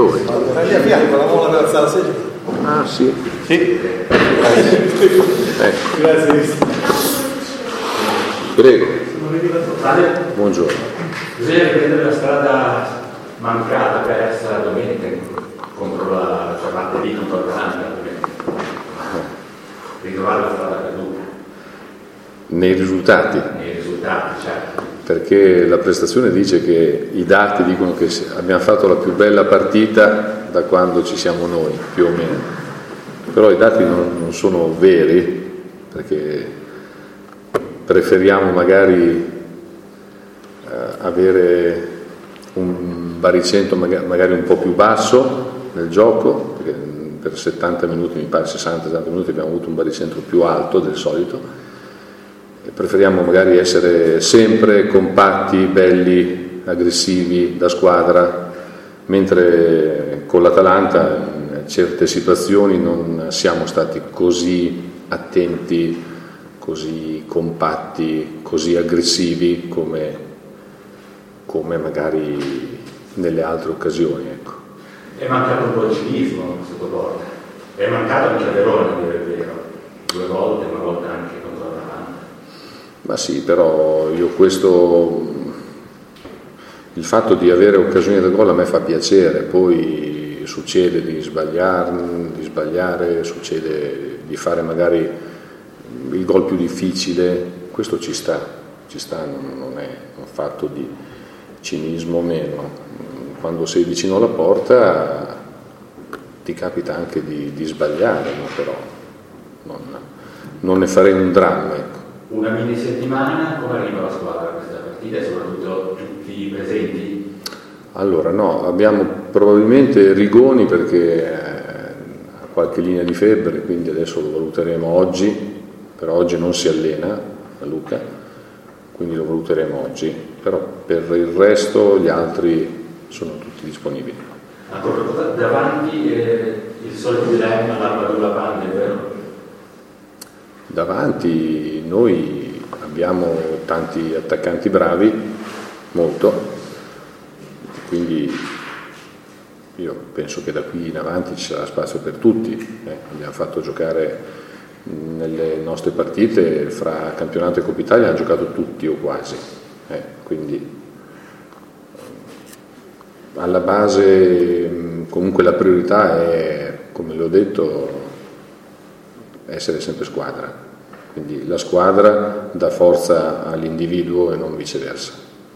Dove? Lì a fianco, la mola per alzare la sedia. Ah, sì. Sì. Grazie. Prego. Buongiorno. Bisogna riprendere la strada mancata, persa domenica contro la parte di contro l'Atalanta, ritrovare la strada perduta. Nei risultati, Certo. perché la prestazione dice che i dati dicono che abbiamo fatto la più bella partita da quando ci siamo noi, più o meno, però i dati non sono veri, perché preferiamo magari avere un baricentro magari un po' più basso nel gioco, perché per 70 minuti, mi pare 60-70 minuti abbiamo avuto un baricentro più alto del solito. Preferiamo magari essere sempre compatti, belli, aggressivi da squadra, mentre con l'Atalanta in certe situazioni non siamo stati così attenti, così compatti, così aggressivi come magari nelle altre occasioni. Ecco. È mancato un po' di cinismo sotto porta, è mancato anche a Verona, a dire il vero, 2 volte, una volta anche contro l'Atalanta. Ma sì, però il fatto di avere occasioni da gol a me fa piacere, poi succede di sbagliare, succede di fare magari il gol più difficile, questo ci sta, non è un fatto di cinismo o meno. Quando sei vicino alla porta ti capita anche di sbagliare, no? Però non ne farei un dramma, ecco. Una mini settimana, come arriva la squadra a questa partita e soprattutto tutti i presenti? Allora no, abbiamo probabilmente Rigoni perché ha qualche linea di febbre, quindi adesso lo valuteremo oggi, però oggi non si allena a Luca, quindi lo valuteremo oggi, però per il resto gli altri sono tutti disponibili. Ancora davanti il solito dilemma, l'armatura Pande, vero? Davanti noi abbiamo tanti attaccanti bravi, molto, quindi io penso che da qui in avanti ci sarà spazio per tutti. Abbiamo fatto giocare nelle nostre partite, fra campionato e Coppa Italia hanno giocato tutti o quasi, quindi alla base comunque la priorità è, come le ho detto, essere sempre squadra, quindi la squadra dà forza all'individuo e non viceversa.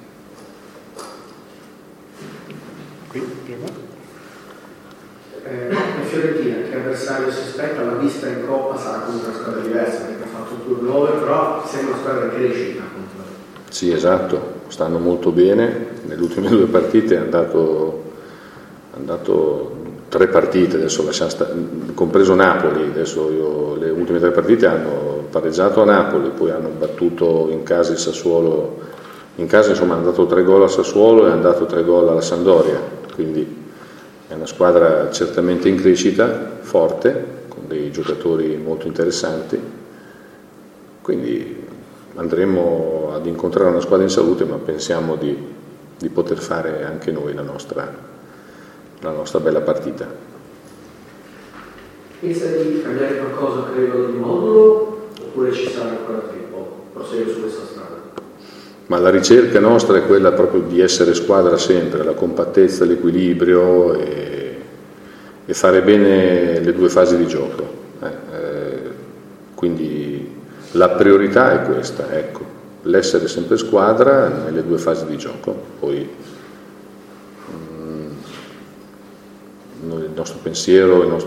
La Fiorentina, che avversario si aspetta, la vista in Coppa sarà comunque una squadra diversa perché ha fatto un turnover, però sembra una squadra che crescita. Sì, esatto, stanno molto bene, nelle ultime 2 partite è andato 3 partite, adesso compreso Napoli, adesso le ultime 3 partite hanno pareggiato a Napoli, poi hanno battuto in casa il Sassuolo, in casa insomma hanno dato 3 gol a Sassuolo e hanno dato 3 gol alla Sampdoria, quindi è una squadra certamente in crescita, forte, con dei giocatori molto interessanti, quindi andremo ad incontrare una squadra in salute, ma pensiamo di poter fare anche noi la nostra bella partita. Pensa di cambiare qualcosa a livello di modulo oppure ci sarà ancora tempo? Prosegue su questa strada? Ma la ricerca nostra è quella proprio di essere squadra sempre, la compattezza, l'equilibrio e fare bene le 2 fasi di gioco. Quindi la priorità è questa, ecco, l'essere sempre squadra nelle 2 fasi di gioco. Poi il nostro pensiero, il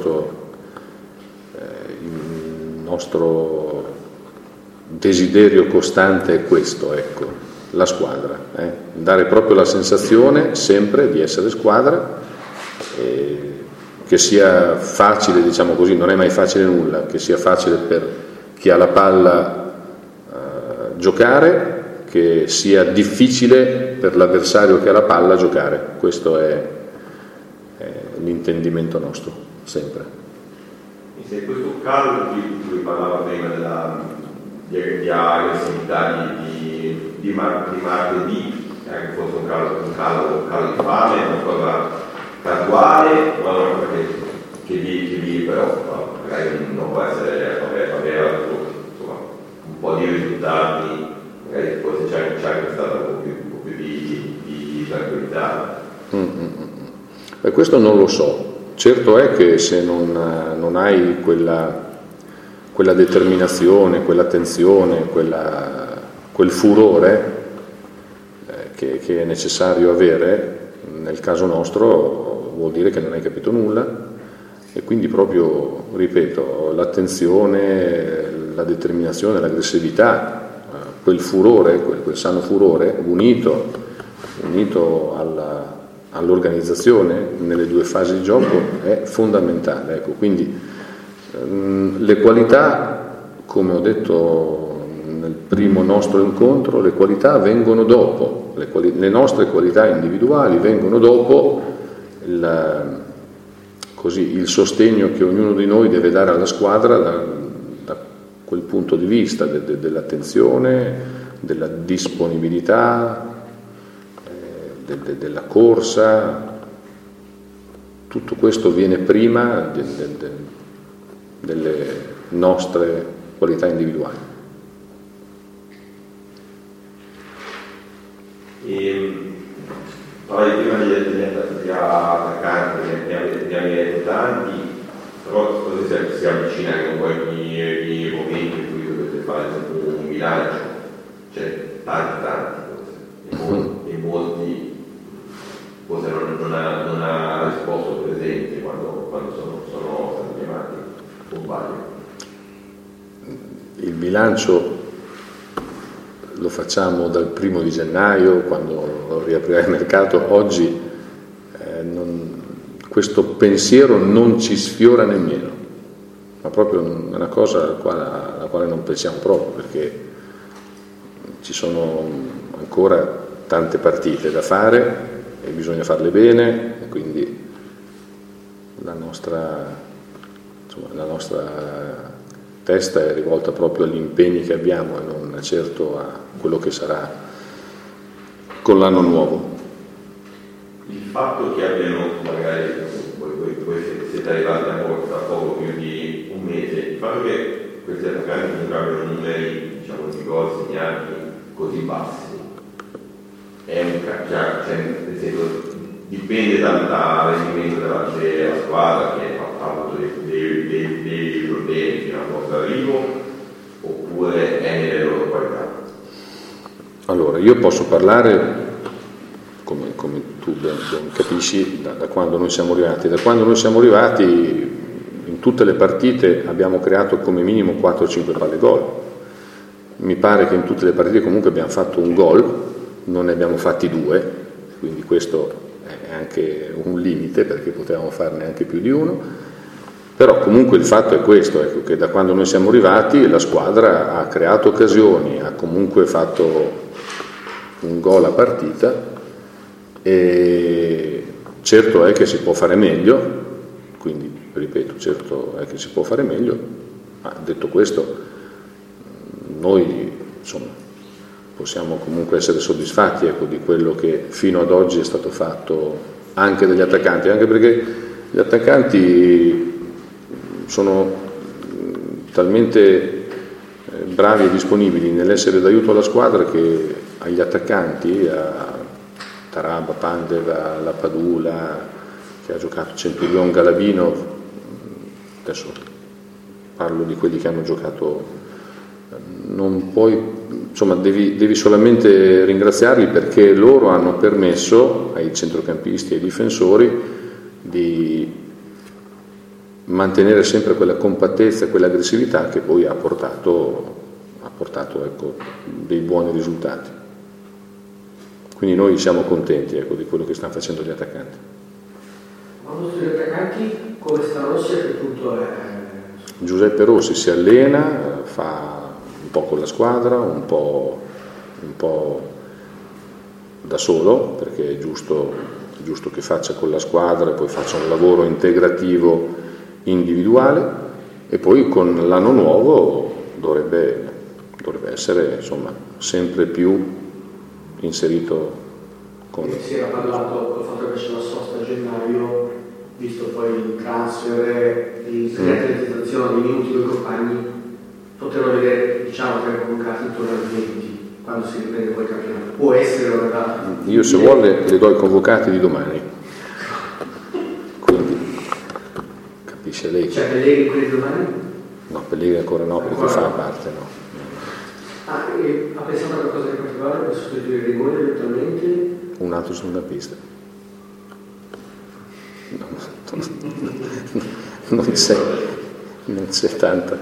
nostro desiderio costante è questo, ecco, la squadra, dare proprio la sensazione sempre di essere squadra, che sia facile, diciamo così, non è mai facile nulla, che sia facile per chi ha la palla giocare, che sia difficile per l'avversario che ha la palla giocare. Questo è l'intendimento nostro, sempre. E se questo calo di cui parlava prima di aggressività di martedì, che fosse un calo di fame, è una cosa casuale, ma una cosa che vi preoccupa, magari non può essere avere insomma, un po' di risultati, magari forse c'è stata un po' più di tranquillità. Beh, questo non lo so. Certo è che se non hai quella determinazione, quell'attenzione, quel furore che è necessario avere, nel caso nostro vuol dire che non hai capito nulla, e quindi proprio, ripeto, l'attenzione, la determinazione, l'aggressività, quel furore, quel sano furore unito all'organizzazione nelle due fasi di gioco è fondamentale. Ecco, quindi le qualità, come ho detto nel primo nostro incontro, le qualità vengono dopo, le nostre qualità individuali vengono dopo il sostegno che ognuno di noi deve dare alla squadra da quel punto di vista dell'attenzione, della disponibilità, della corsa. Tutto questo viene prima delle nostre qualità individuali. Parlai prima degli attaccanti, ne avete tanti, però si avvicina anche un po' i momenti in cui dovete fare un bilancio, cioè tanti e molti forse non ha risposto presente quando sono stati chiamati, o sbaglio. Il bilancio lo facciamo dal 1° di gennaio, quando riaprirà il mercato. Oggi questo pensiero non ci sfiora nemmeno, ma proprio è una cosa alla quale non pensiamo proprio, perché ci sono ancora tante partite da fare e bisogna farle bene, e quindi la nostra testa è rivolta proprio agli impegni che abbiamo e non certo a quello che sarà con l'anno nuovo. Il fatto che abbiano, magari voi siete arrivati a poco più di un mese, il fatto che questi attaccanti comunque abbiano numeri, diciamo, di gol segnati così bassi è nel senso, dipende dal rendimento della squadra, che ha avuto dei problemi fino al nostro arrivo, oppure è nelle loro qualità? Allora, io posso parlare, come tu ben capisci, da quando noi siamo arrivati. Da quando noi siamo arrivati, in tutte le partite abbiamo creato come minimo 4-5 palle gol. Mi pare che in tutte le partite comunque abbiamo fatto un gol, non ne abbiamo fatti 2, quindi questo è anche un limite, perché potevamo farne anche più di uno. Però comunque il fatto è questo, ecco, che da quando noi siamo arrivati la squadra ha creato occasioni, ha comunque fatto un gol a partita, e certo è che si può fare meglio, quindi ripeto, certo è che si può fare meglio, ma detto questo noi insomma possiamo comunque essere soddisfatti, ecco, di quello che fino ad oggi è stato fatto anche dagli attaccanti, anche perché gli attaccanti sono talmente bravi e disponibili nell'essere d'aiuto alla squadra che agli attaccanti, a Taraba, Pandeva, La Padula, che ha giocato Centurion, Galavino, adesso parlo di quelli che hanno giocato, non puoi, insomma devi solamente ringraziarli, perché loro hanno permesso ai centrocampisti e ai difensori di mantenere sempre quella compattezza e quell'aggressività che poi ha portato ecco, dei buoni risultati. Quindi noi siamo contenti, ecco, di quello che stanno facendo gli attaccanti. Quando sugli attaccanti, come sta Rossi, a che punto è? Giuseppe Rossi si allena, fa un po' con la squadra, un po' da solo, perché è giusto che faccia con la squadra e poi faccia un lavoro integrativo individuale, e poi con l'anno nuovo dovrebbe essere insomma sempre più inserito seconda. Si era parlato col fatto che c'è la sosta a gennaio, visto poi il transfer, l'atletizzazione, i minuti con i compagni, potremmo vedere, diciamo, che convocati intorno al 20, quando si riprende poi il campionato. Può essere una data. Io, se vuole, le do i convocati di domani. Quindi, capisce lei? Cioè, Pellegrini quelli di domani? No, Pellegrini ancora no, perché fa parte, no. Ha pensato a qualcosa di particolare per sostituire Rigoni eventualmente? Un altro centrocampista. Non c'è tanta.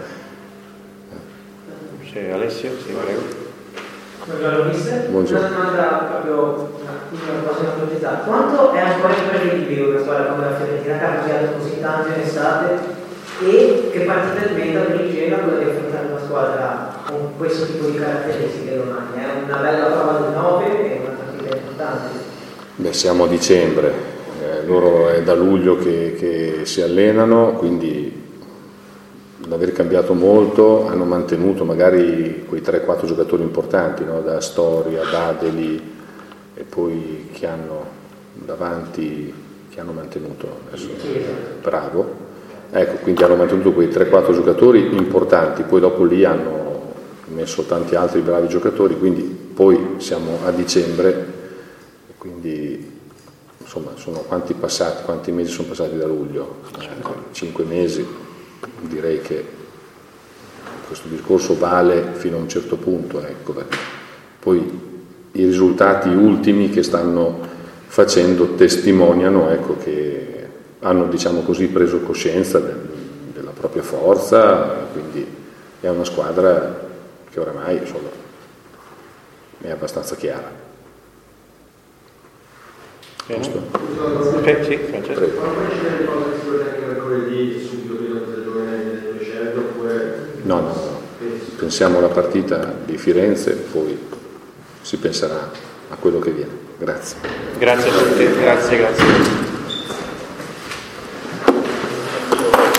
Sì, Alessio, sì, prego. Buongiorno mister. Buongiorno. Una domanda proprio una cosa ipotizzata. Quanto è ancora imprevedibile una squadra come la Fiorentina che ha cambiato così tanto in estate e che partita diventa dirigeva quella di affrontare una squadra con questo tipo di caratteristiche domani? È una bella prova del 9 e una partita importante. Beh, siamo a dicembre, loro è da luglio che si allenano, quindi l'aver cambiato molto, hanno mantenuto magari quei 3-4 giocatori importanti, no? Da Storia, Dadeli e poi che hanno davanti, che hanno mantenuto adesso, bravo, ecco, quindi hanno mantenuto quei 3-4 giocatori importanti, poi dopo lì hanno messo tanti altri bravi giocatori, quindi poi siamo a dicembre e quindi insomma sono quanti mesi sono passati da luglio? 5 mesi. Direi che questo discorso vale fino a un certo punto, ecco, perché poi i risultati ultimi che stanno facendo testimoniano, ecco, che hanno, diciamo così, preso coscienza della propria forza, quindi è una squadra che oramai, insomma, è abbastanza chiara. Sì, Francesco. Prego. Quando c'è le cose che si vuole anche mercoledì subito prima della stagione delle scelte oppure... No. Pensiamo alla partita di Firenze, poi si penserà a quello che viene. Grazie. Grazie a tutti, grazie.